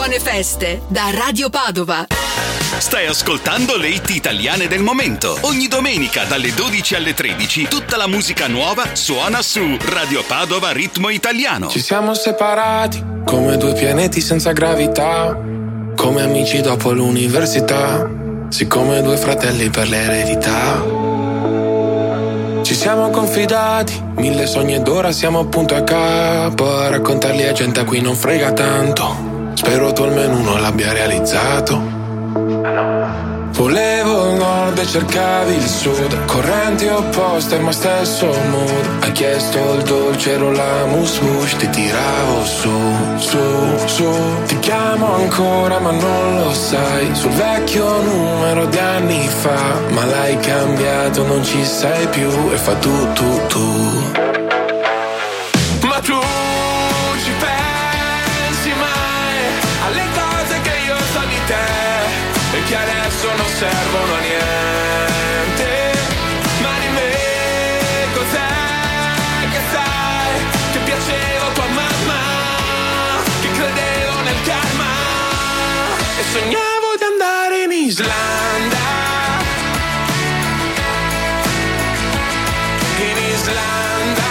Buone feste da Radio Padova. Stai ascoltando le hit italiane del momento. Ogni domenica dalle 12 alle 13 tutta la musica nuova suona su Radio Padova Ritmo Italiano. Ci siamo separati come due pianeti senza gravità, come amici dopo l'università, sì come due fratelli per l'eredità. Ci siamo confidati, 1000 sogni ed ora siamo appunto a capo. A raccontarli a gente a cui non frega tanto, spero tu almeno uno l'abbia realizzato. Volevo il nord e cercavi il sud, correnti opposte ma stesso mood. Hai chiesto il dolce, ero la mousse, ti tiravo su. Ti chiamo ancora ma non lo sai, sul vecchio numero di anni fa. Ma l'hai cambiato, non ci sei più e fa tu. Ma tu ci pensi mai alle cose che io so di te e che adesso non servono a niente? Ma di me cos'è che sai? Che piacevo a tua mamma, che credevo nel karma e sognavo di andare in Islanda. In Islanda,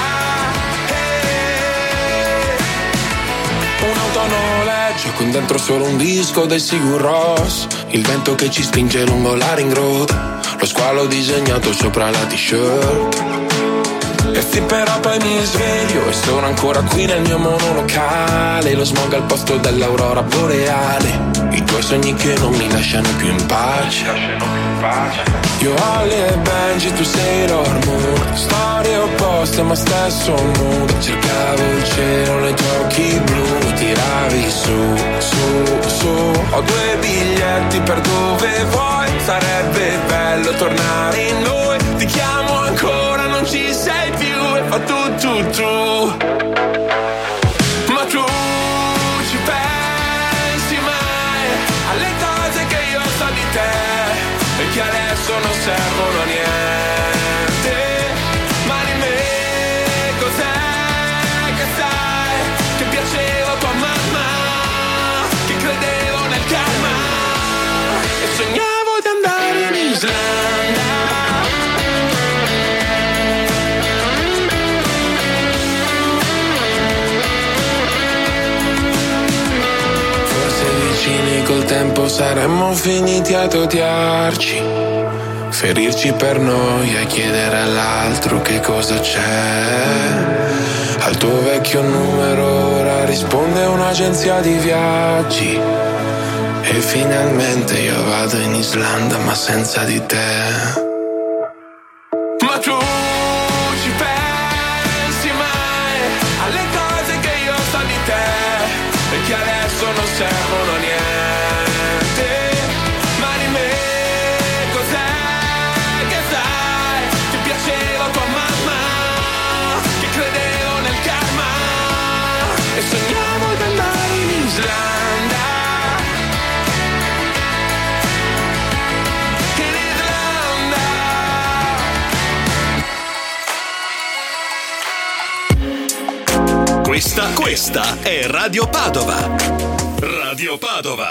un'auto a noleggio con dentro solo un disco dei Sigur Rós, il vento che ci spinge lungo la ring road, lo squalo disegnato sopra la t-shirt. E sì, però poi mi sveglio e sono ancora qui nel mio monolocale, lo smog al posto dell'aurora boreale, i tuoi sogni che non mi lasciano più in pace. Io Holly e Benji, tu sei l'ormone, storie opposte ma stesso mood. Cercavo il cielo nei tuoi occhi blu, mi tiravi su. Ho 2 biglietti per dove vuoi, sarebbe bello tornare in noi. Ti chiamo ancora, non ci sei più e fa tu. Ma tu ci pensi mai alle cose che io so di te e che adesso non servono a niente? Ma di me cos'è che sai? Che piacevo a tua mamma, che credevo nel karma e sognavo di andare in Islanda. Col tempo saremmo finiti ad odiarci, ferirci per noia e chiedere all'altro che cosa c'è. Al tuo vecchio numero ora risponde un'agenzia di viaggi e finalmente io vado in Islanda ma senza di te. Ma tu ci pensi mai alle cose che io so di te e che adesso non servono a niente? Ma di me cos'è che sai? Che piacevo a tua mamma, che credevo nel karma e sognavo di andare in Islanda. In Islanda. Questa è Radio Padova. Radio Padova.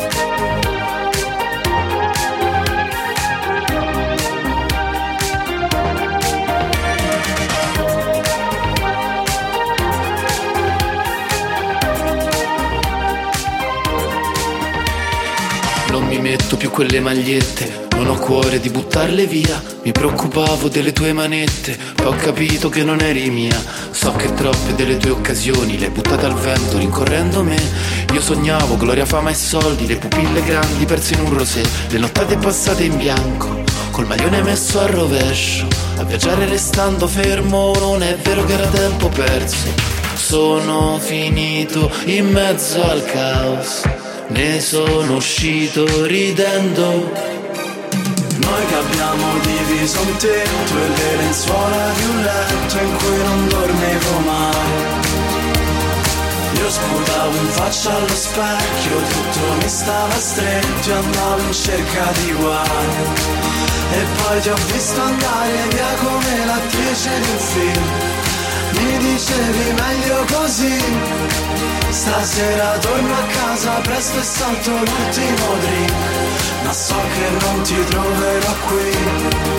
Non mi metto più quelle magliette, non ho cuore di buttarle via. Mi preoccupavo delle tue manette, poi ho capito che non eri mia. So che troppe delle tue occasioni le hai buttate al vento rincorrendo me. Io sognavo gloria, fama e soldi, le pupille grandi perse in un rosé, le nottate passate in bianco, col maglione messo a rovescio, a viaggiare restando fermo. Non è vero che era tempo perso, sono finito in mezzo al caos, ne sono uscito ridendo. Noi che abbiamo diviso un tetto e le lenzuola di un letto in cui non dormivo mai. Io sputavo in faccia allo specchio, tutto mi stava stretto e andavo in cerca di guai. E poi ti ho visto andare via come l'attrice di un film. Mi dicevi meglio così, Stasera torno a casa presto e salto l'ultimo drink, ma so che non ti troverò qui.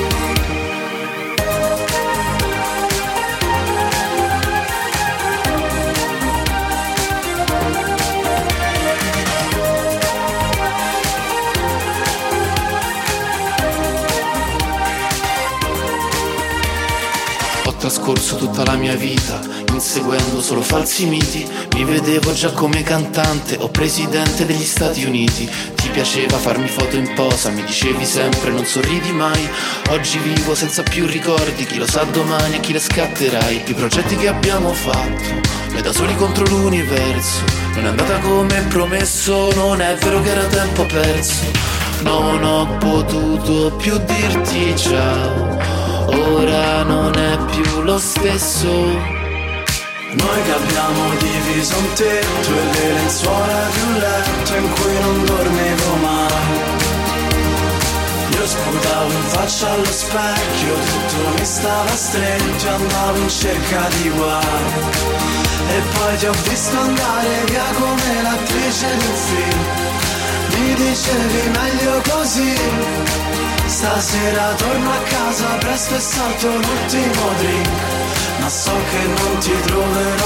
Trascorso tutta la mia vita inseguendo solo falsi miti. Mi vedevo già come cantante o presidente degli Stati Uniti. Ti piaceva farmi foto in posa, mi dicevi sempre non sorridi mai. Oggi vivo senza più ricordi, chi lo sa domani a chi le scatterai. I progetti che abbiamo fatto, noi da soli contro l'universo. Non è andata come promesso, non è vero che era tempo perso. Non ho potuto più dirti ciao, ora non è più lo stesso. Noi che abbiamo diviso un tetto e le lenzuola di un letto in cui non dormivo mai. Io sputavo in faccia allo specchio, tutto mi stava stretto e andavo in cerca di guai. E poi ti ho visto andare via come l'attrice di un film. Mi dicevi meglio così. Stasera torno a casa presto e salto l'ultimo drink, ma so che non ti troverò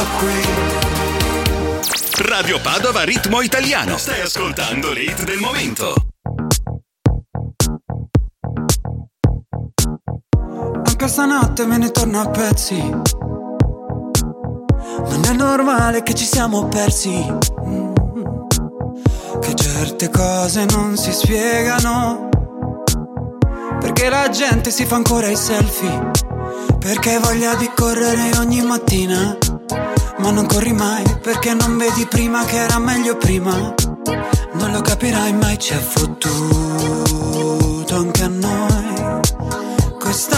qui. Radio Padova Ritmo Italiano. Stai ascoltando le hit del momento. Anche stanotte me ne torno a pezzi. Non è normale che ci siamo persi, che certe cose non si spiegano. Perché la gente si fa ancora i selfie, perché hai voglia di correre ogni mattina, ma non corri mai, perché non vedi prima che era meglio prima. Non lo capirai mai, ci è fottuto anche a noi questa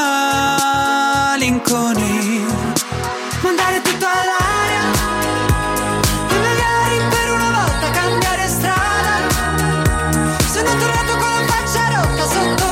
malinconia. Mandare tutto all'aria e magari per una volta cambiare strada. Sono tornato con la faccia rotta sotto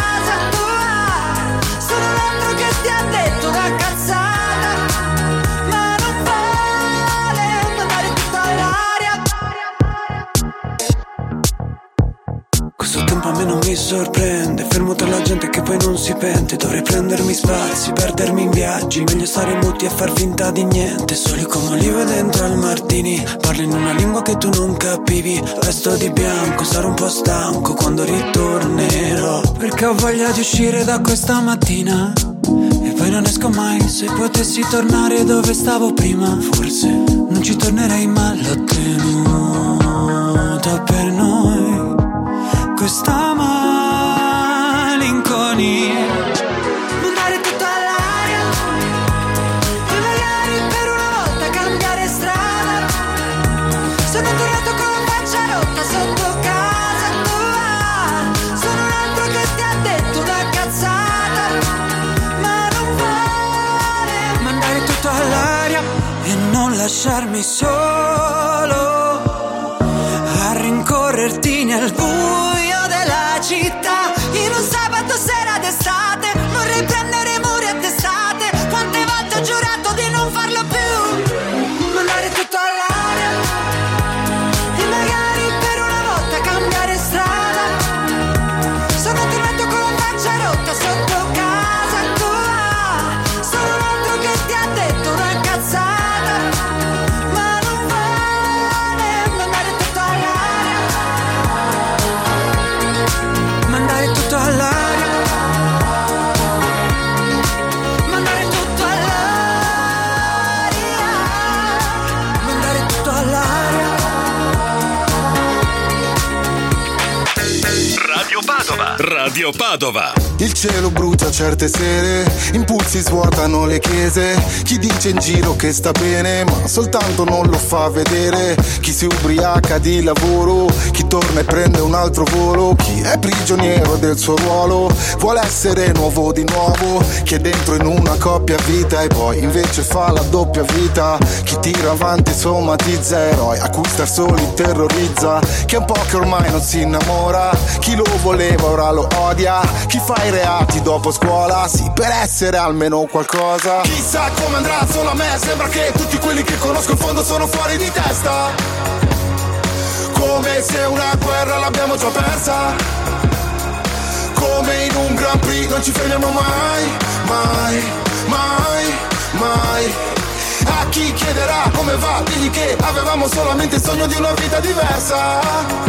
non mi sorprende, fermo tra la gente che poi non si pente. Dovrei prendermi spazi, perdermi in viaggi, meglio stare muti e far finta di niente. Soli come olive dentro al martini, parli in una lingua che tu non capivi. Vesto di bianco, sarò un po' stanco quando ritornerò, perché ho voglia di uscire da questa mattina e poi non esco mai. Se potessi tornare dove stavo prima, forse non ci tornerei, ma l'ho tenuta per noi questa malinconia. Mandare tutto all'aria e magari per una volta cambiare strada. Sono tornato con la faccia rotta sotto casa tua. Sono un altro che ti ha detto una cazzata, ma non vuole mandare tutto all'aria e non lasciarmi solo a rincorrerti nel buio città. In un sabato sera d'estate vorrei prendere muri a testate. Quante volte ho giurato di non farlo più. Mandare tutto all'aria e magari per una volta cambiare strada. Sono tornato con la faccia rotta sotto casa tua. Sono un altro che ti ha detto una cazzata, ma non vale mandare tutto all'aria. Mandare tutto all'aria, mandare tutto all'aria, mandare tutto all'aria. Radio Padova, Radio Padova. Il cielo brucia certe sere, impulsi svuotano le chiese. Chi dice in giro che sta bene, ma soltanto non lo fa vedere. Chi si ubriaca di lavoro, chi torna e prende un altro volo. Chi è prigioniero del suo ruolo, vuole essere nuovo di nuovo. Chi è dentro in una coppia vita e poi invece fa la doppia vita. Chi tira avanti somatizza eroi a cui star soli terrorizza. Che è un po' che ormai non si innamora, chi lo voleva ora lo odia chi fa i reati dopo scuola, sì, per essere almeno qualcosa. Chissà come andrà solo a me, sembra che tutti quelli che conosco in fondo sono fuori di testa, come se una guerra l'abbiamo già persa, come in un Grand Prix non ci fermiamo mai, mai, mai, mai. A chi chiederà come va, digli che avevamo solamente il sogno di una vita diversa,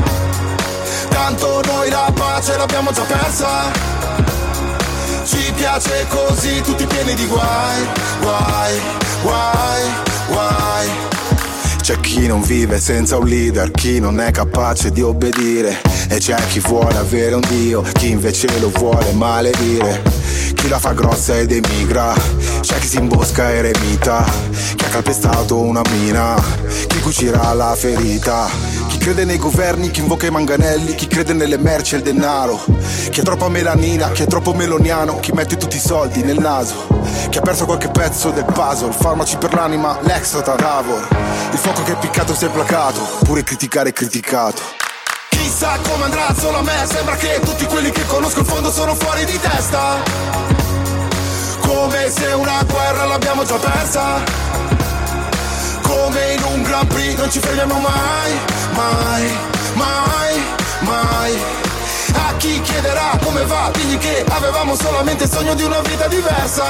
tanto noi la pace l'abbiamo già persa, ci piace così tutti pieni di guai, guai, guai, guai. C'è chi non vive senza un leader, chi non è capace di obbedire, e c'è chi vuole avere un dio, chi invece lo vuole maledire. Chi la fa grossa ed emigra, c'è chi si imbosca eremita, chi ha calpestato una mina, chi cucirà la ferita. Chi crede nei governi, chi invoca i manganelli, chi crede nelle merci e il denaro, chi ha troppa melanina, chi è troppo meloniano, chi mette tutti i soldi nel naso, chi ha perso qualche pezzo del puzzle, farmaci per l'anima, l'exotan, Tavor, il fuoco che è piccato si è placato, pure criticare è criticato. Chissà come andrà solo a me, sembra che tutti quelli che conosco in fondo sono fuori di testa, come se una guerra l'abbiamo già persa, come in un Grand Prix non ci fermiamo mai, mai, mai, mai. A chi chiederà come va, digli che avevamo solamente il sogno di una vita diversa,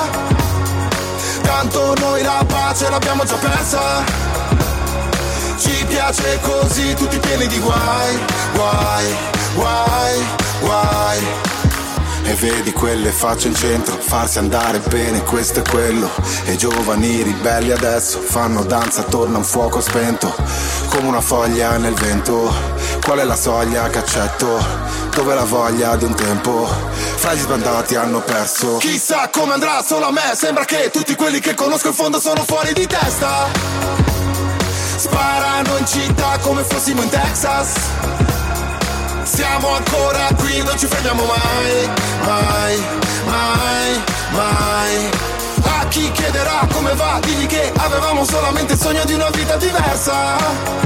tanto noi la pace l'abbiamo già persa, ci piace così tutti pieni di guai, guai, guai, guai. E vedi quelle facce in centro, farsi andare bene questo e quello, e i giovani ribelli adesso fanno danza attorno a un fuoco spento, come una foglia nel vento. Qual è la soglia che accetto? Dove la voglia di un tempo? Fra gli sbandati hanno perso. Chissà come andrà solo a me, sembra che tutti quelli che conosco in fondo sono fuori di testa, sparano in città come fossimo in Texas, siamo ancora qui, non ci fermiamo mai, mai, mai, mai. A chi chiederà come va, digli che avevamo solamente il sogno di una vita diversa,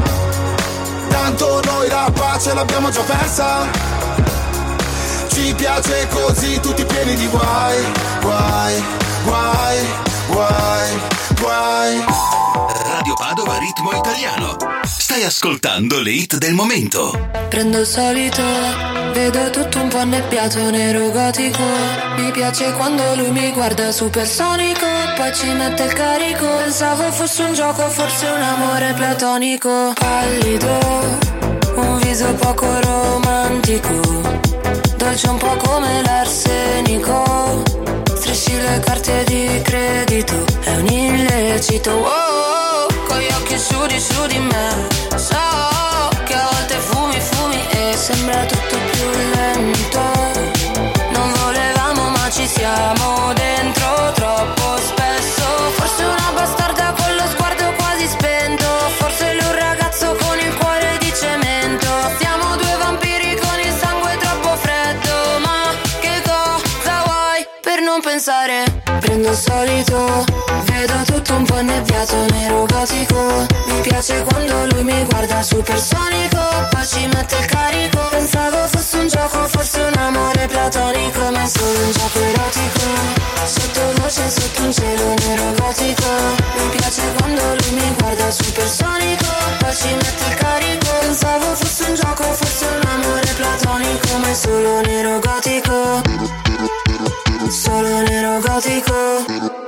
tanto noi la pace l'abbiamo già persa, ci piace così tutti pieni di guai, guai, guai, guai, guai. Radio Padova Ritmo Italiano. Stai ascoltando le hit del momento. Prendo il solito, vedo tutto un po' annebbiato, nero gotico. Mi piace quando lui mi guarda supersonico, poi ci mette il carico. Pensavo fosse un gioco, forse un amore platonico. Pallido, un viso poco romantico, dolce un po' come l'arsenico. Strisci le carte di credito, è un illecito. Oh, con gli occhi su di me, so che a volte fumi e sembra tutto più lento. Non volevamo ma ci siamo dentro troppo spesso. Forse una bastarda con lo sguardo quasi spento, forse lui un ragazzo con il cuore di cemento. Siamo due vampiri con il sangue troppo freddo, ma che cosa vuoi per non pensare? Prendo il solito, vedo tutto un po' annebbiato, nero gotico. Mi piace quando lui mi guarda supersonico, poi ci mette il carico. Pensavo fosse un gioco, forse un amore platonico, ma è solo un gioco erotico. Sottovoce sotto un cielo nero gotico. Mi piace quando lui mi guarda supersonico, poi ci mette il carico. Pensavo fosse un gioco, forse un amore platonico, ma è solo nero gotico. Solo nero gotico.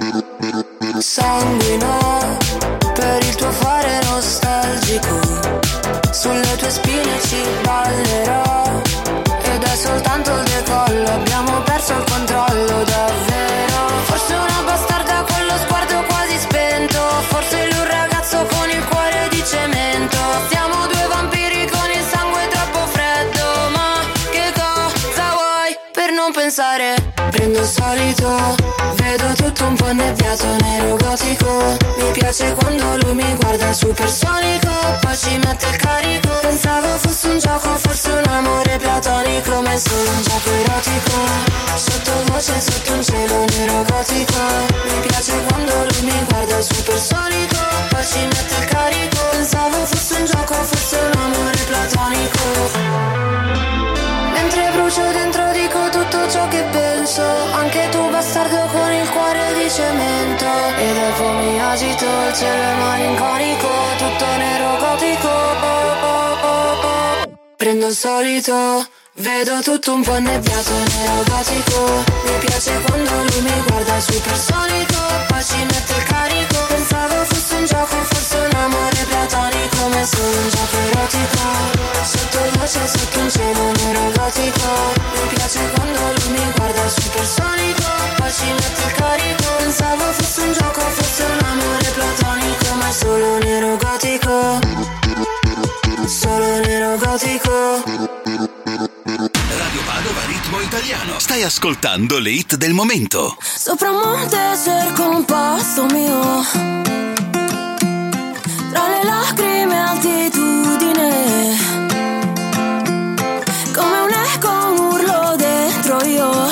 Sanguino per il tuo fare nostalgico, sulle tue spine ci ballerò, ed è soltanto il decollo, abbiamo perso il controllo davvero. Forse una bastarda con lo sguardo quasi spento, forse lui un ragazzo con il cuore di cemento. Siamo due vampiri con il sangue troppo freddo, ma che cosa vuoi per non pensare? Prendo il solito, vedo tutto un po' annebbiato, nero gotico. Mi piace quando lui mi guarda supersonico, poi ci mette il carico. Pensavo fosse un gioco, forse un amore platonico, ma è solo un gioco erotico. Sottovoce sotto un cielo nero gotico. Mi piace quando lui mi guarda supersonico, poi ci mette il carico. Pensavo fosse un gioco, forse un amore platonico. Mentre brucio dentro di che penso, anche tu bastardo con il cuore di cemento. E dopo mi agito, il cielo è malinconico, tutto nero gotico. Prendo il solito, vedo tutto un po' annebbiato, nero gotico. Mi piace quando lui mi guarda supersonico, poi ci mette il carico. Pensavo fosse un gioco, forse un amore platonico, ma è solo un gioco erotico. Sotto luce, sotto un cielo nero gotico. Mi piace quando lui mi guarda supersonico, poi ci mette il carico. Pensavo fosse un gioco, forse un amore platonico, ma è solo nero gotico. Solo nero gotico. Radio Padova Ritmo Italiano. Stai ascoltando le hit del momento. Sopra un monte cerco un posto mio, tra le lacrime e altitudine, come un eco, un urlo dentro io,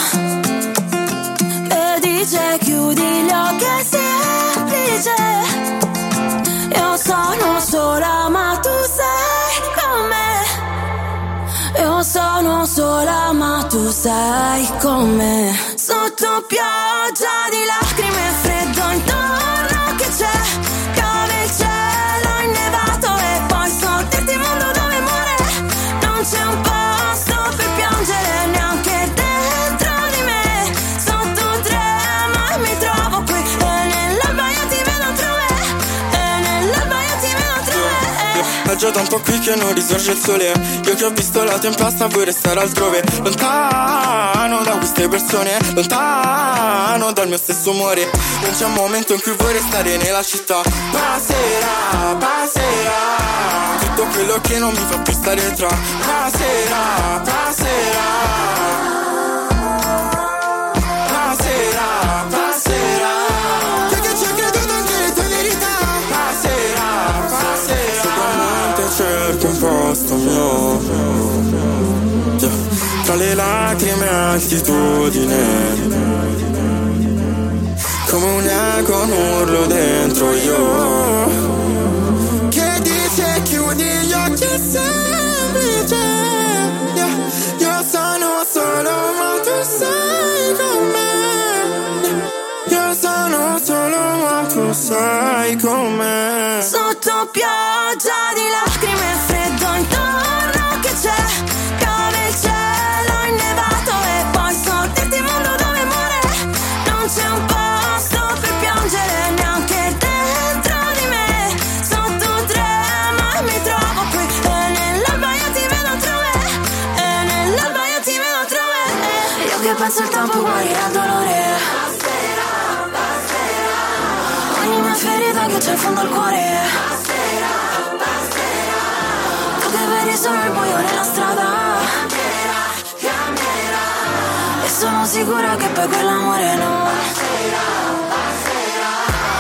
e dice chiudi gli occhi, è semplice. Io sono sola ma tu sei con me. Io sono sola ma tu sei con me. Sotto pioggia di lacrime e freddo intorno che c'è, piove il cielo innevato e poi so dirti mondo dove muore. Non c'è un posto per piangere neanche dentro di me. Sotto trema e mi trovo qui, e nell'alba io ti vedo altrove, e nell'alba io ti vedo altrove. La giornata un po' qui che non risorge il sole, io che ho visto la tempesta vuoi restare altrove, lontano da queste persone, lontano dal mio stesso umore. Non c'è un momento in cui vuoi restare nella città. Passerà, passerà tutto quello che non mi fa più stare tra. Passerà, passerà, passerà, passerà. Te che ci ho creduto anche le tue verità. Passerà, passerà. Sopra un monte cerco un posto mio, tra le lacrime e altitudine, come un eco, un urlo dentro io, che dice chiudi gli occhi, è semplice. Io sono solo ma tu sei con me. Io sono solo ma tu sei con me. Sotto pioggia di lacrime e freddo intorno che c'è, piove il cielo innevato e poi so dirti mondo dove muore. Non c'è un posto per piangere neanche dentro di me. Sotto trema e mi trovo qui, e nell'alba io ti vedo altrove, e nell'alba io ti vedo altrove. Io che penso il tempo guarirà il dolore. Passerà, passerà. Ogni mia ferita che c'è in fondo al cuore. Passerà, passerà. Tu che vedi solo il buio nella strada. Cambierà, cambierà. E sono sicura che poi quell'amore no. Passerà, passerà.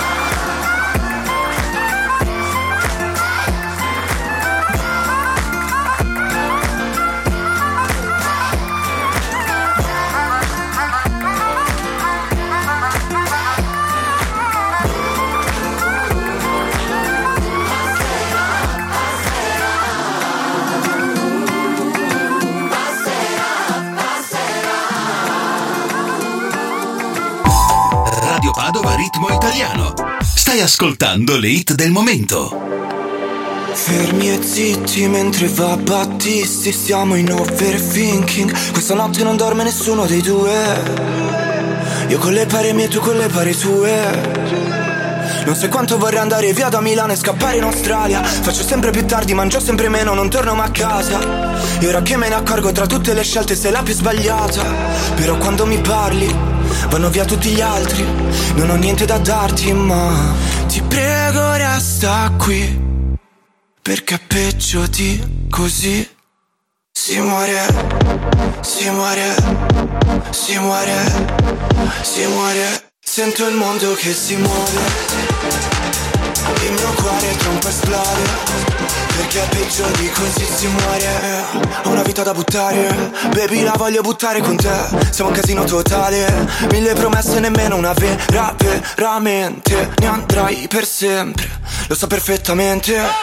Radio Padova Ritmo Italiano. Stai ascoltando le hit del momento. Fermi e zitti mentre va a Battisti, stiamo in overthinking. Questa notte non dorme nessuno dei due. Io con le pare mie, tu con le pare tue. Non so quanto vorrei andare via da Milano e scappare in Australia. Faccio sempre più tardi, mangio sempre meno, non torno mai a casa. E ora che me ne accorgo, tra tutte le scelte sei la più sbagliata. Però quando mi parli vanno via tutti gli altri. Non ho niente da darti, ma ti prego resta qui, perché è peggio di così. Si muore, si muore, si muore, si muore. Sento il mondo che si muove, il mio cuore tra un po' esplode, perché è peggio di così. Si muore. Ho una vita da buttare, baby la voglio buttare con te. Siamo un casino totale, 1000 promesse nemmeno una vera. Veramente ne andrai per sempre, lo so perfettamente.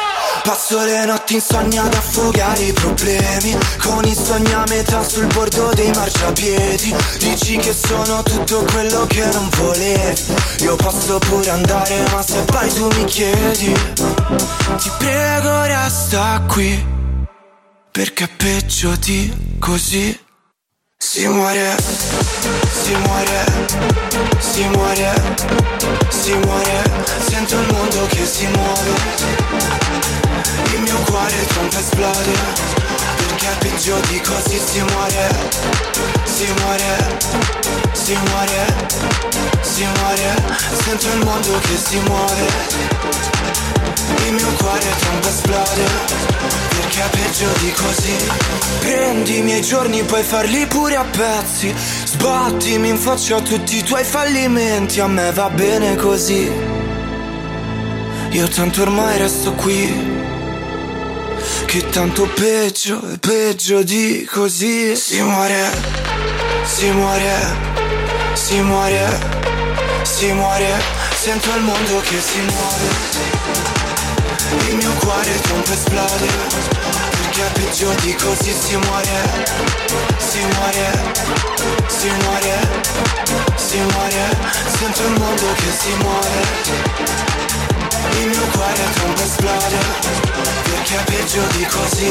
Passo le notti insonni ad affogare i problemi, con i sogni a metà sul bordo dei marciapiedi. Dici che sono tutto quello che non volevi, io posso pure andare ma se poi tu mi chiedi, ti prego resta qui, perché è peggio di così. Si muore, si muore, si muore, si muore, sento il mondo che si muove. Il mio cuore tromba esplode, perché è peggio di così. Si muore, si muore, si muore, si muore, sento il mondo che si muove. Il mio cuore tromba esplode, perché è peggio di così. Prendi i miei giorni, puoi farli pure a pezzi, sbattimi in faccia a tutti i tuoi fallimenti. A me va bene così, io tanto ormai resto qui, che tanto peggio è peggio di così. Si muore, si muore, si muore, si muore, sento il mondo che si muove. Il mio cuore tromba esplode, perché è peggio di così. Si muore, si muore, si muore, si muore, sento il mondo che si muove. Il mio cuore tromba esplode, perché è peggio di così.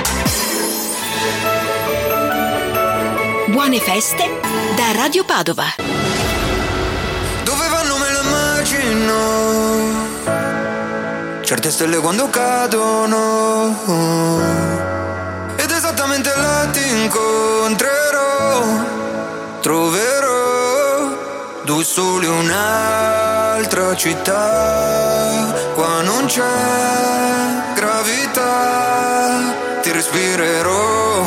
Buone feste da Radio Padova. Dove vanno me lo immagino, certe stelle quando cadono, ed esattamente là ti incontrerò, troverò due soli un'altra città. Qua non c'è gravità, ti respirerò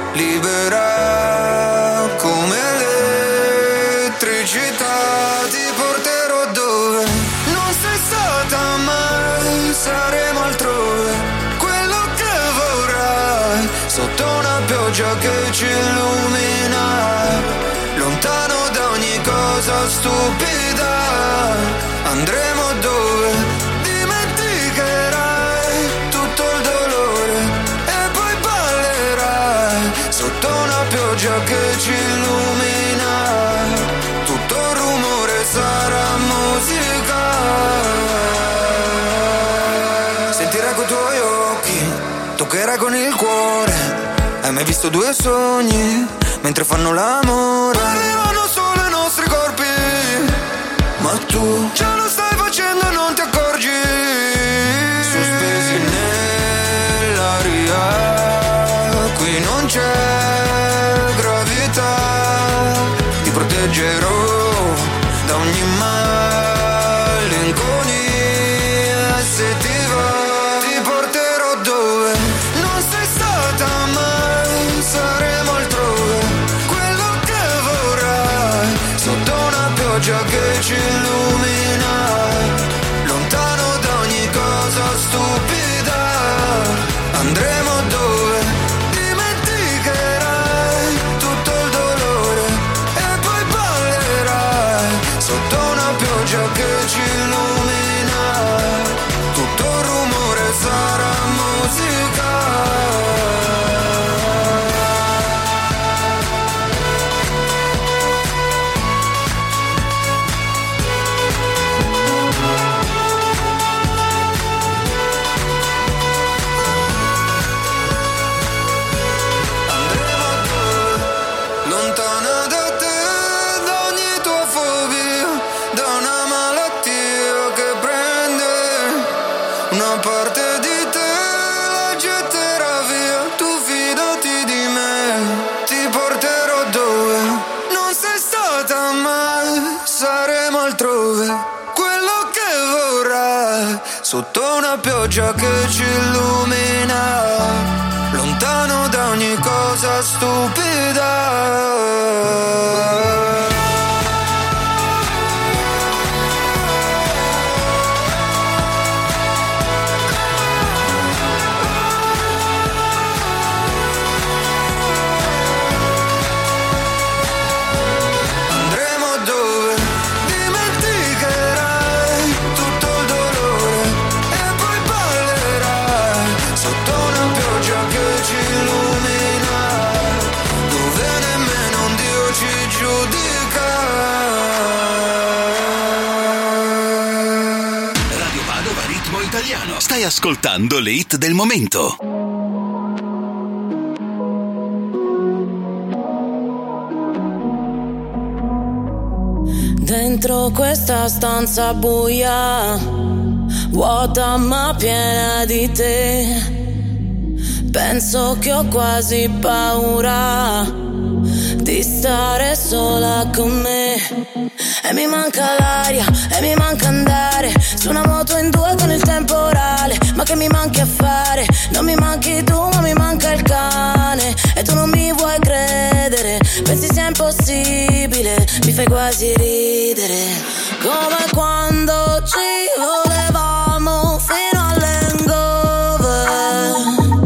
libera come l'elettricità. Ti porterò dove non sei stata mai, saremo altrove, quello che vorrai, sotto una pioggia che ci illumina, lontano da ogni cosa stupida. Andremo dove dimenticherai tutto il dolore e poi ballerai sotto una pioggia che ci illumina, tutto il rumore sarà musica. Sentirai coi tuoi occhi, toccherai con il cuore. Hai mai visto due sogni mentre fanno l'amore? Arrivano solo i nostri corpi, ma tu già lo stai facendo e non ti accorgi. Sospesi nell'aria, qui non c'è gravità. Ti proteggerò da ogni malinconia, se ti va ti porterò dove non sei stata mai, saremo altrove, quello che vorrai, sotto una pioggia che ci illumina, lontano da ogni cosa stupida. Andremo dove dimenticherai tutto il dolore e poi ballerai sotto una pioggia che ci illumina, tutto il rumore sarà musica. Sotto una pioggia che ci illumina, lontano da ogni cosa stupida. sotto una pioggia che ci illumina, dove nemmeno un Dio ci giudica. Radio Padova Ritmo Italiano. Stai ascoltando le hit del momento. Dentro questa stanza buia, vuota ma piena di te, penso che ho quasi paura di stare sola con me. E mi manca l'aria, e mi manca andare su una moto in due con il temporale. Ma che mi manchi a fare? Non mi manchi tu, ma mi manca il cane. E tu non mi vuoi credere, pensi sia impossibile, mi fai quasi ridere. Come quando ci volevamo fino all'hangover,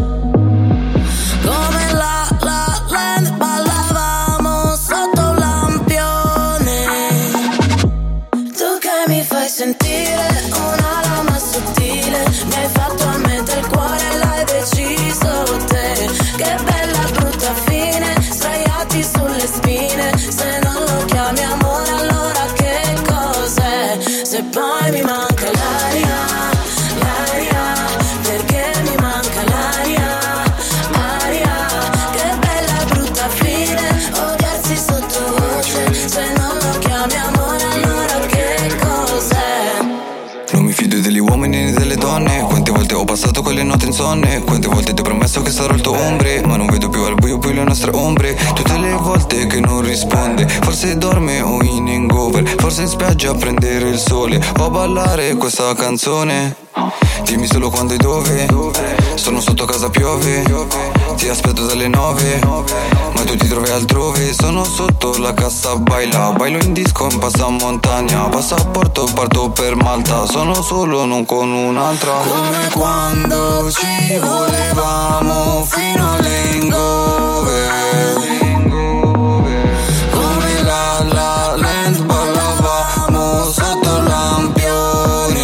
come la land ballavamo sotto un lampione. Tu che mi fai sentire una lama sottile, mi hai fatto a mettere il cuore e l'hai deciso te. Che bella brutta fine, sdraiati sulle spine. Se non lo chiami amore allora che cos'è? Se poi mi manca l'aria, l'aria, perché mi manca l'aria, aria. Che bella brutta fine, odiarsi sottovoce. Se non lo chiami amore allora che cos'è? Non mi fido degli uomini né delle donne. Quante volte ho passato quelle notti insonne, quante volte ti ho promesso che sarò il tuo ombre, ma non vedo più al buio più le nostre ombre. Tutte le volte che non risponde, forse dorme o in hangover, forse in spiaggia a prendere il sole o a ballare questa canzone. Dimmi solo quando e dove, sono sotto casa piove, ti aspetto dalle 9, ma tu ti trovi altrove. Sono sotto la cassa baila, bailo in disco in passamontagna, passaporto parto per Malta, sono solo non con un'altra. Come quando ci volevamo fino all'hangover, come la land ballavamo sotto il lampione.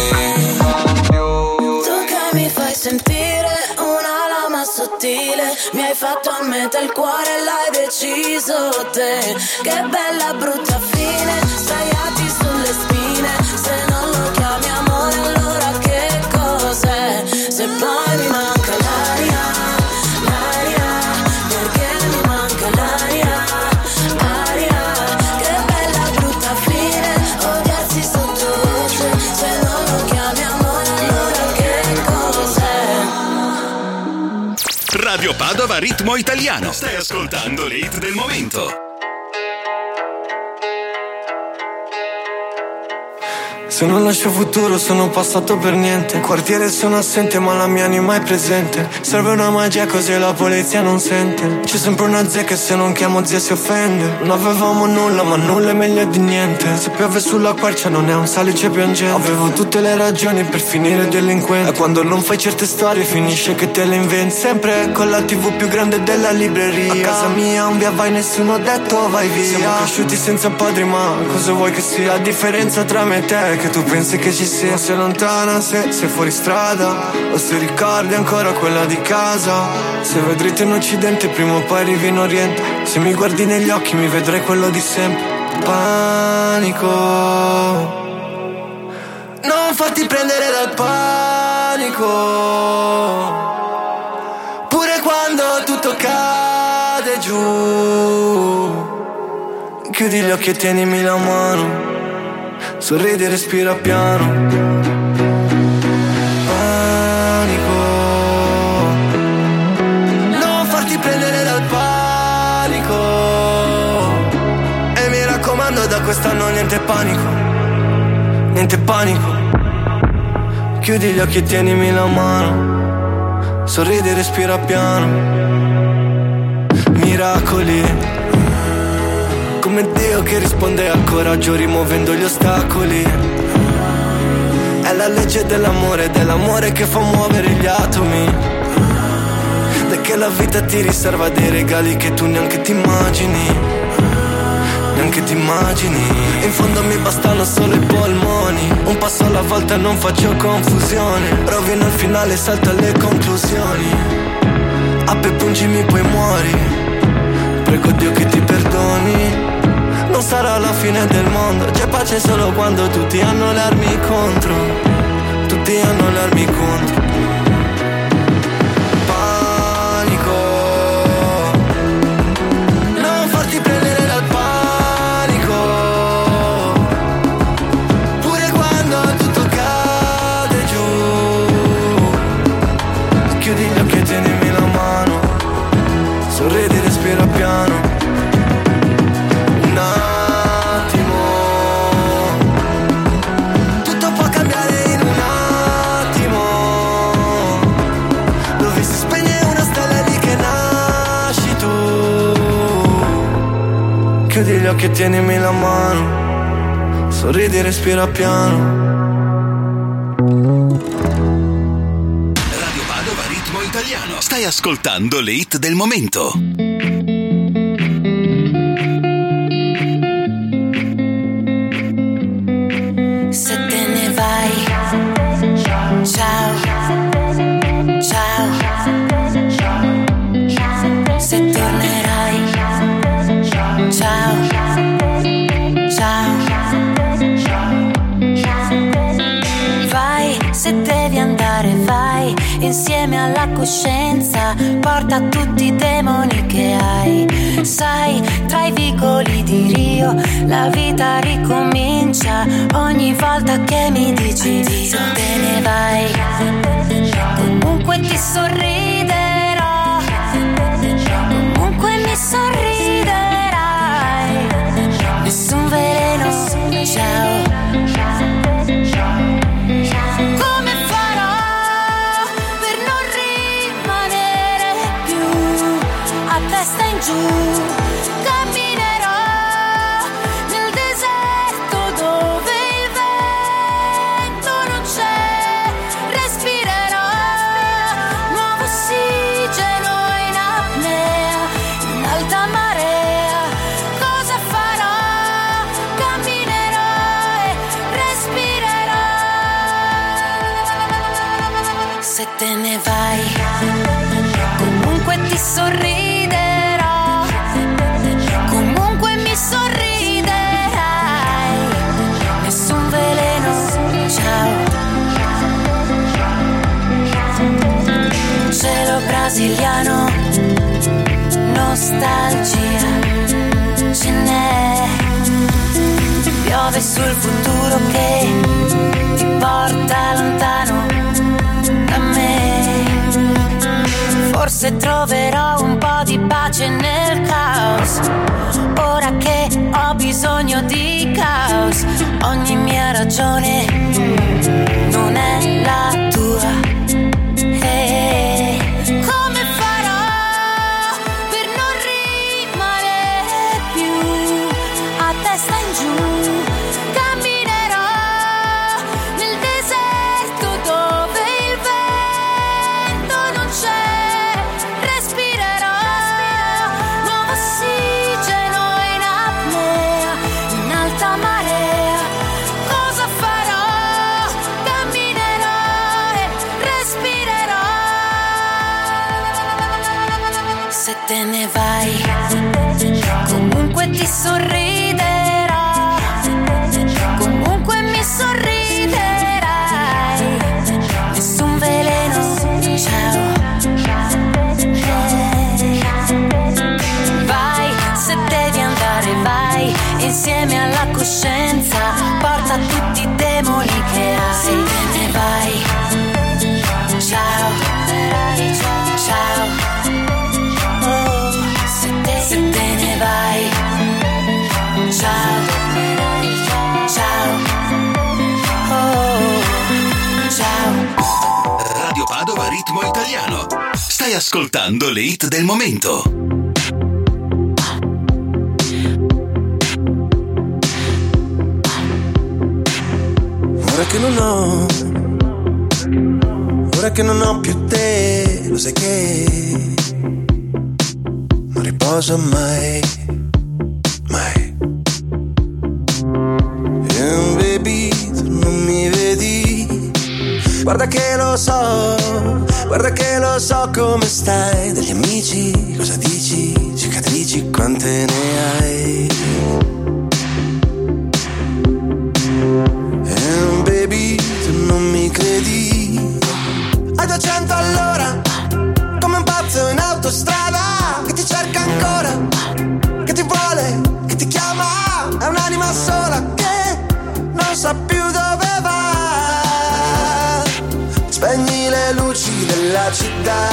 Tu che mi fai sentire una lama sottile, mi hai fatto a metà il cuore e l'hai deciso te. Che bella brutta fine, sdraiati sulle spine. Se non lo chiami amore allora che cos'è? Se poi mi manca l'aria, l'aria, perché mi manca l'aria, aria. Che bella brutta fine, odiarsi sottovoce. Se non lo chiami amore allora che cos'è? Radio Padova Ritmo Italiano. Stai ascoltando le hit del momento. Se non lascio futuro sono passato per niente. Quartiere sono assente ma la mia anima è presente. Serve una magia così la polizia non sente. C'è sempre una zia che se non chiamo zia si offende. Non avevamo nulla ma nulla è meglio di niente. Se piove sulla quercia non è un salice piangente. Avevo tutte le ragioni per finire delinquente. E quando non fai certe storie finisce che te le inventi. Sempre con la TV più grande della libreria. A casa mia un via vai nessuno ha detto vai via. Siamo cresciuti senza padri ma cosa vuoi che sia? La differenza tra me e te che tu pensi che ci sia. Sei lontana se sei fuori strada, o se ricordi ancora quella di casa. Se vai dritto in occidente prima o poi arrivi in oriente. Se mi guardi negli occhi mi vedrai quello di sempre. Panico, non farti prendere dal panico. Pure quando tutto cade giù, chiudi gli occhi e tienimi la mano. Sorridi e respira piano. Panico, non farti prendere dal panico. E mi raccomando da quest'anno niente panico, niente panico. Chiudi gli occhi e tienimi la mano. Sorridi e respira piano. Miracoli, come Dio che risponde al coraggio rimuovendo gli ostacoli. È la legge dell'amore che fa muovere gli atomi. Da che la vita ti riserva dei regali che tu neanche ti immagini. neanche ti immagini. In fondo mi bastano solo i polmoni, un passo alla volta e non faccio confusione. Rovino il finale, salto alle conclusioni. Appe pungimi poi muori, prego Dio che ti perdoni. Non sarà la fine del mondo, c'è pace solo quando tutti hanno le armi contro. Tutti hanno le armi contro. Panico, non farti prendere dal panico. Pure quando tutto cade giù, chiudi gli occhi e tienimi la mano. Sorridi, respira piano. Chiudi gli occhi e tienimi la mano. Sorridi, respira piano. Radio Padova Ritmo Italiano. Stai ascoltando le hit del momento. Se te ne vai, ciao, ciao. Se tornerai, ciao, ciao. Vai, se devi andare vai, insieme alla coscienza, porta tutti i demoni che hai. Sai, tra i vicoli di Rio, la vita ricomincia ogni volta che mi dici se te ne vai. Comunque ti sorriderò, comunque mi sorriderai. Nessun veleno, ciao. Come farò per non rimanere più a testa in giù? Camminerò nel deserto dove il vento non c'è. Respirerò nuovo ossigeno in apnea, in alta marea. Cosa farò? Camminerò e respirerò. Se te ne vai, comunque ti sorriderò, comunque mi sorriderai. Nessun veleno, ciao. Cielo brasiliano, nostalgia, ce n'è. Piove sul futuro che ti porta lontano da me. Forse troverò un po' di pace nel caos, ora che ho bisogno di caos. Ogni mia ragione non è la tua. Come farò per non rimanere più a testa in giù? Camminerò nel deserto dove il vento non c'è. Respirerò nuovo ossigeno in apnea, in alta marea. Cosa farò? Camminerò e respirerò. Se te ne vai, comunque ti sorriderò, comunque mi sorriderai. Nessun veleno, ciao. Vai, se devi andare vai, insieme alla coscienza, porta tutti i demoni che hai. Se te ne vai, ciao, ciao. Oh, se te ne vai, ciao, ciao. Oh, ciao. Radio Padova Ritmo Italiano. Stai ascoltando le hit del momento. Ora che non ho più te, lo sai che non riposo mai, mai. guarda che lo so come stai. Degli amici cosa dici? Cicatrici quante ne hai? And baby, tu non mi credi? Hai 200 all'ora, come un pazzo in autostrada, che ti cerca ancora, che ti vuole, che ti chiama. È un'anima sola che non sa più dove va. Spegni le luci della città,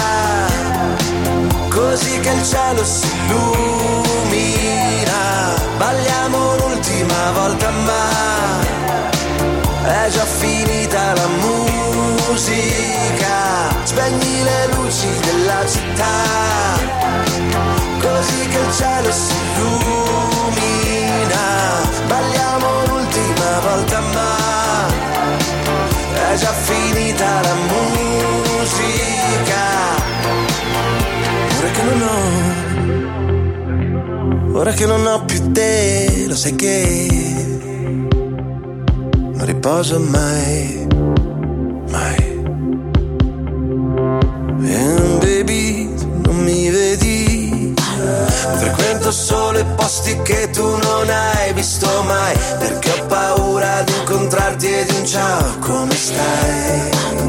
così che il cielo si illumina. Balliamo l'ultima volta ma è già finita la musica. Spegni le luci della città, così che il cielo si illumina. Balliamo l'ultima volta ma è già finita la musica. Ora che non ho più te, lo sai che non riposo mai, mai. And baby, tu non mi vedi, frequento solo i posti che tu non hai visto mai, perché ho paura di incontrarti e di un ciao, come stai?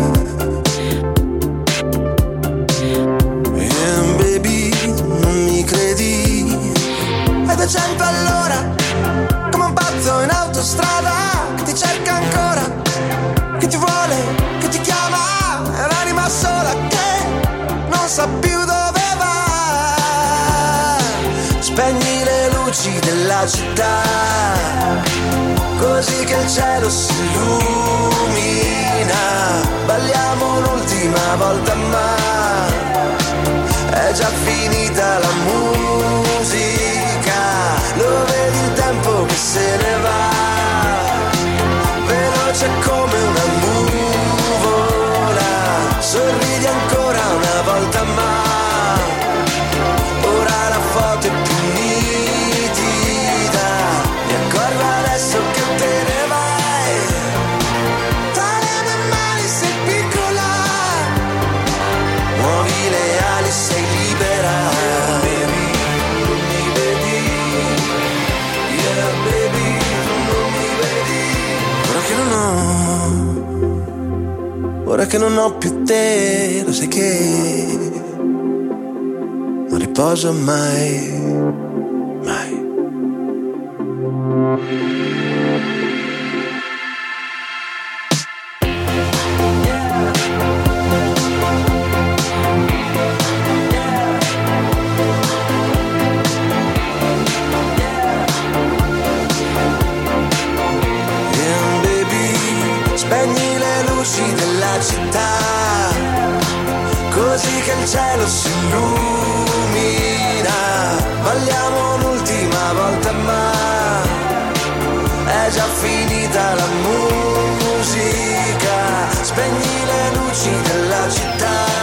And baby, tu non mi credi? Hai 200 all'ora, come un pazzo in autostrada, che ti cerca ancora, che ti vuole, che ti chiama. È un'anima sola che non sa più dove va. Spegni le luci della città, così che il cielo si illumina. Balliamo l'ultima volta ma è già finita la musica. Lo vedi il tempo che se ne va, veloce come una nuvola. Sorridi ancora una volta ma ora la foto è più nitida. Mi accorgo adesso che te ne vai, tra le mie mani sei piccola, muovi le ali, sei libera. Ora che non ho più te, lo sai che non riposo mai, mai. Yeah, baby, spegni le luci della città, così che il cielo si illumina. Balliamo l'ultima volta ma è già finita la musica. Spegni le luci della città.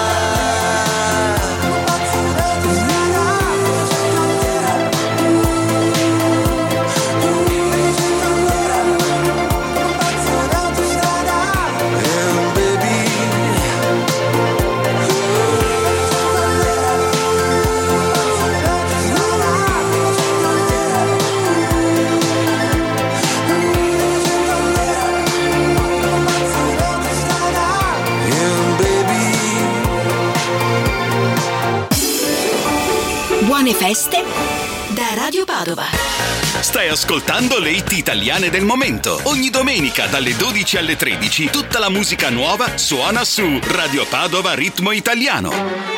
Buone feste da Radio Padova. Stai ascoltando le hit italiane del momento. Ogni domenica dalle 12 alle 13 tutta la musica nuova suona su Radio Padova Ritmo Italiano.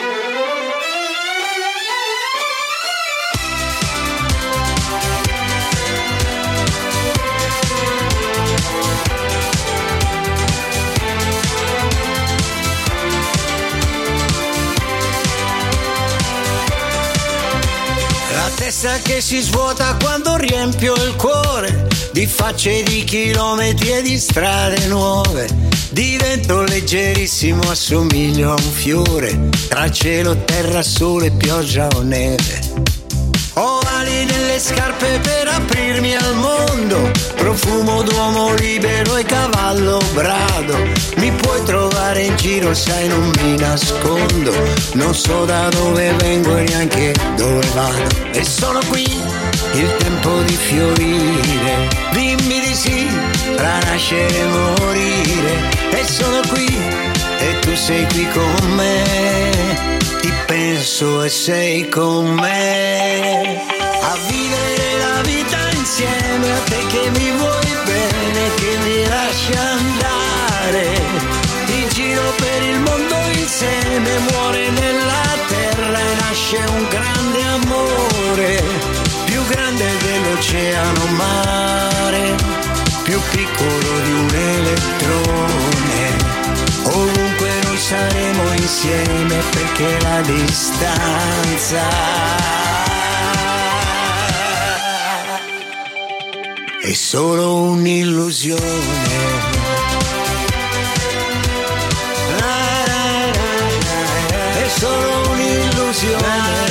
Testa che si svuota quando riempio il cuore di facce, di chilometri e di strade nuove. Divento leggerissimo, assomiglio a un fiore tra cielo, terra, sole, pioggia o neve. Ho ali peli nelle scarpe per aprirmi al mondo, profumo d'uomo libero e cavallo brado. Mi puoi trovare in giro, sai, non mi nascondo, non so da dove vengo e neanche dove vado. E sono qui, il tempo di fiorire, dimmi di sì, tra nascere e morire. E sono qui, e tu sei qui con me, ti penso e sei con me. A vivere la vita insieme a te che mi vuoi bene, che mi lasci andare in giro per il mondo insieme. Muore nella terra e nasce un grande amore, più grande dell'oceano mare, più piccolo di un elettrone. Ovunque noi saremo insieme perché la distanza è solo un'illusione. È solo un'illusione.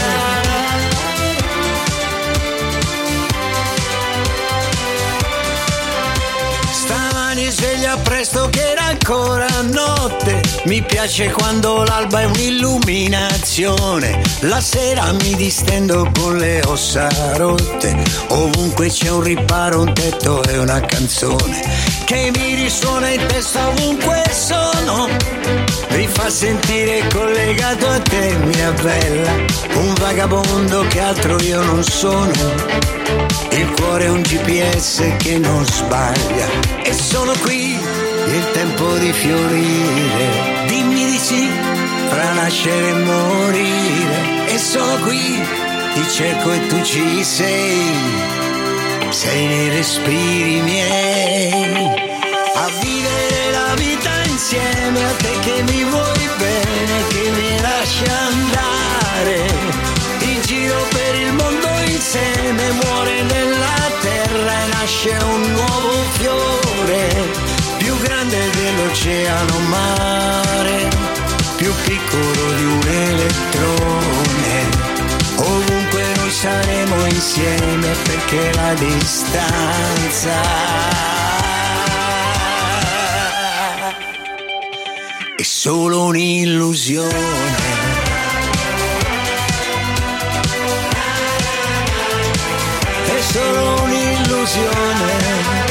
Stamani sveglia presto che era ancora notte. Mi piace quando l'alba è un'illuminazione. La sera mi distendo con le ossa rotte. Ovunque c'è un riparo, un tetto e una canzone che mi risuona in testa ovunque sono. Mi fa sentire collegato a te, mia bella, un vagabondo che altro io non sono. Il cuore è un GPS che non sbaglia. E sono qui, il tempo di fiorire, dimmi di sì, fra nascere e morire. E sono qui, ti cerco e tu ci sei, sei nei respiri miei. A vivere la vita insieme a te che mi vuoi bene, che mi lasci andare in giro per il mondo insieme. Muore nella terra e nasce un nuovo fiore, più grande dell'oceano mare, più piccolo di un elettrone. Ovunque noi saremo insieme perché la distanza è solo un'illusione. È solo un'illusione.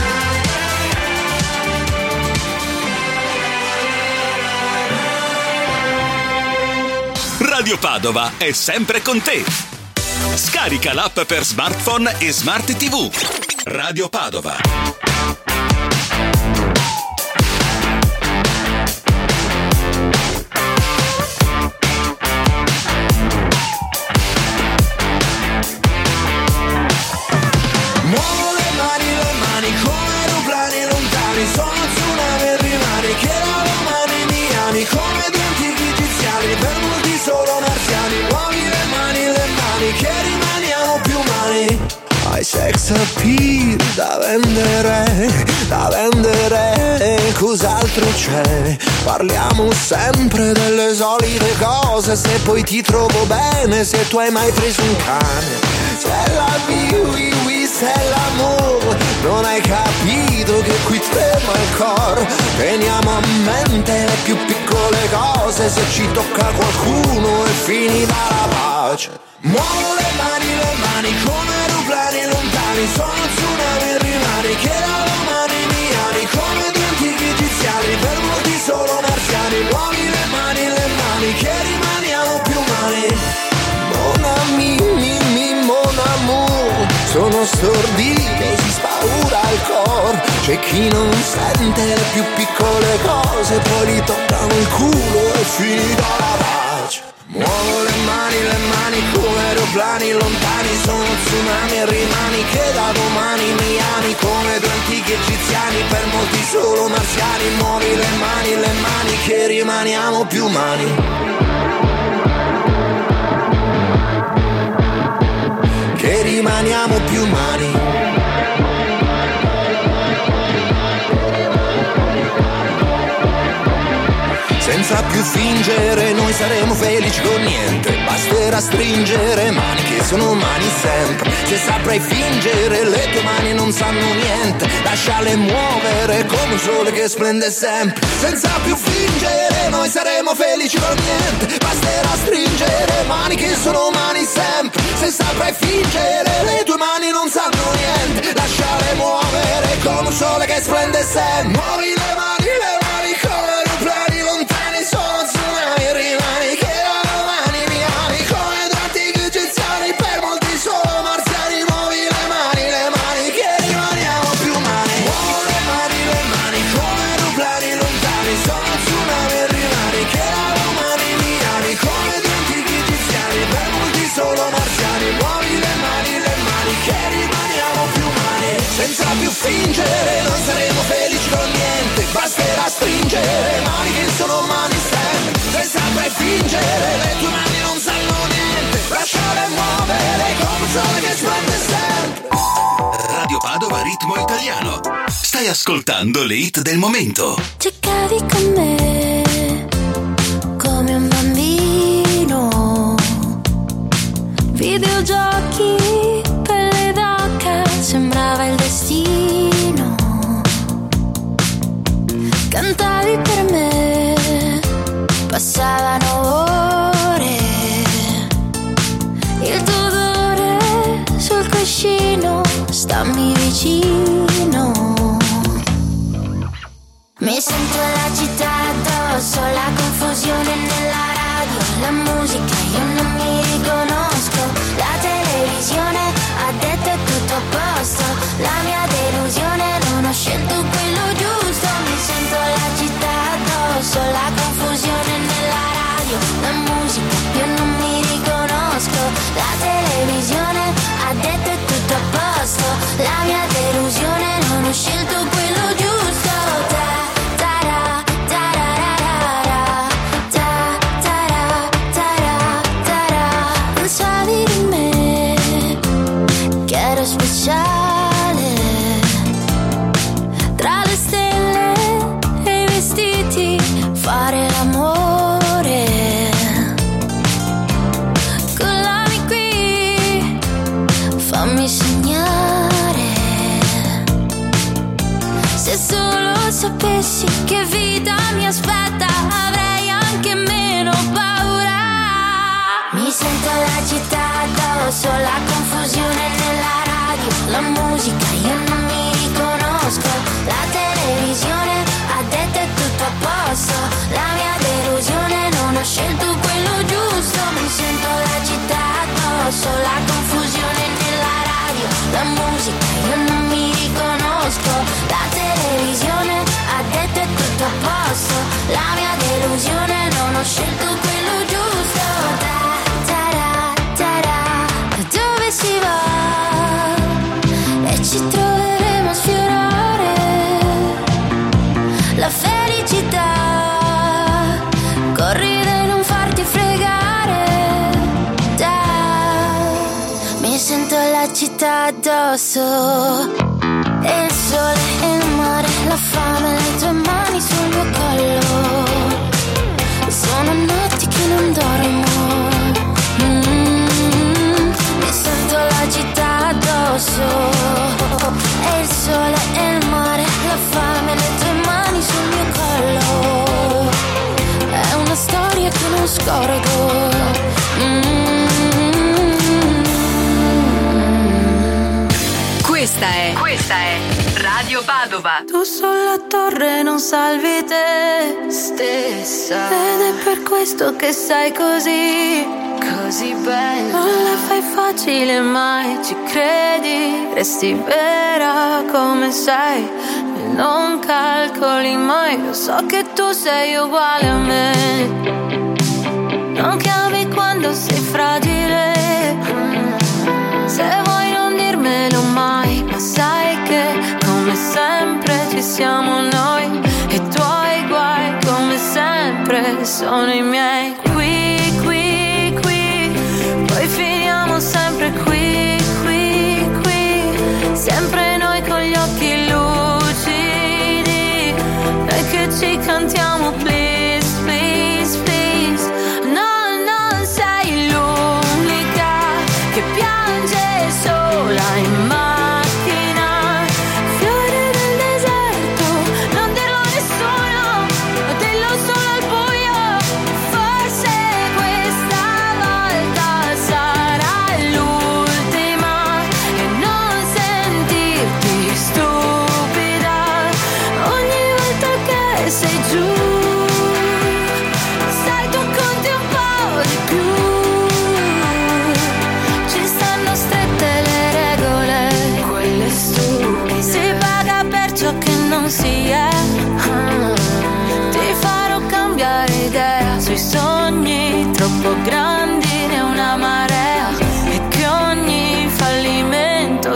Radio Padova è sempre con te. Scarica l'app per smartphone e smart TV. Radio Padova. Muovo le mani come aeroplani lontani. Sono tsunami e rimani che da domani mi ami. Come due antichi egiziani, perduti solo marziani. Muovi le mani che rimaniamo più umani. Hai sex appeal da vendere, cos'altro c'è? Parliamo sempre delle solite cose, se poi ti trovo bene, se tu hai mai preso un cane. Se la oui, se l'amore, non hai capito che qui trema il cor. Teniamo a mente le più piccole cose, se ci tocca qualcuno è finita la pace. Muovo le mani come aeroplani lontani. Sono tsunami e rimani che da domani mi ami. Come due antichi egiziani, perduti solo marziani. Muovi le mani che rimaniamo più umani. Mon ami, mon amour, sono sordi che si spaura il cor. C'è chi non sente le più piccole cose, poi gli toccano il culo e finita la pace. Muovo le mani come aeroplani lontani. Sono tsunami e rimani che da domani mi ami. Come due antichi egiziani, per molti solo marziani. Muovi le mani che rimaniamo più umani. Che rimaniamo più umani. Senza più fingere, noi saremo felici con niente. Basterà stringere mani che sono mani sempre. Se saprai fingere, le tue mani non sanno niente. Lasciale muovere come un sole che splende sempre. Senza più fingere, noi saremo felici con niente. Basterà stringere mani che sono mani sempre. Se saprai fingere, le tue mani non sanno niente. Lasciale muovere come un sole che splende sempre. Muovi le mani come aeroplani lontani. Sono tsunami e rimani che erano mani miani. Come antichi egiziani, per molti solo marziani. Muovi le mani che rimaniamo più umani. Muovi le mani come aeroplani lontani. Sono tsunami e rimani che erano mani miani. Come antichi egiziani, per molti solo marziani. Muovi le mani che rimaniamo più umani. Senza più fingere, noi saremo felici con niente. Basterà stringere mani che sono mani sempre. Se saprai fingere, le tue mani non sanno niente. Lasciare muovere come il sole che splende sempre. Radio Padova Ritmo Italiano. Stai ascoltando le hit del momento. Giocavi con me come un bambino. Videogiochi, pelle d'oca, sembrava il destino. Cantavi per me, passavano ore. Il tuo odore sul cuscino, stammi vicino. Mi sento l'agitato, so la confusione nella radio. La musica io non mi riconosco. La televisione ha detto è tutto a posto. La mia delusione, non ho scelto quello giusto. Mi sento l'agitato, so la confusione nella radio. La musica io non mi riconosco. La televisione ha detto è tutto a posto. La mia delusione, non ho scelto quello giusto. Pensavi di me che ero speciale, tra le stelle e i vestiti, fare l'amore. Collami qui, fammi sognare. Se solo sapessi che vita mi aspetta, avrei anche meno paura. Mi sento l'agitato, so la confusione nella radio. La musica io non mi riconosco. La televisione ha detto è tutto a posto. La mia delusione, non ho scelto quello giusto. Mi sento l'agitato, so la confusione nella radio. La musica io non mi riconosco. La televisione ha detto è tutto a posto. La mia delusione, non ho scelto quello giusto. Dove si va e ci troveremo a sfiorare la felicità. Corri e non farti fregare. Mi sento la città addosso. E il sole e il mare, la fame, le tue mani sul mio collo. Sono notti che non dormo. Mi sento la città addosso. E il sole e il mare, la fame, le tue mani sul mio collo. È una storia che non scordo. Questa è Radio Padova. Tu sulla torre non salvi te stessa. Ed è per questo che sei così bella. Non la fai facile mai, ci credi. Resti vera come sei e non calcoli mai. Io so che tu sei uguale a me. Non cambi quando sei fragile. Se vuoi non dirmelo mai, ma sai che come sempre ci siamo noi. E i tuoi guai come sempre sono i miei. Qui, qui, qui, poi finiamo sempre qui, qui, qui. Sempre noi con gli occhi lucidi, noi che ci cantiamo please, please,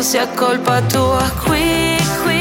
sia colpa tua. Qui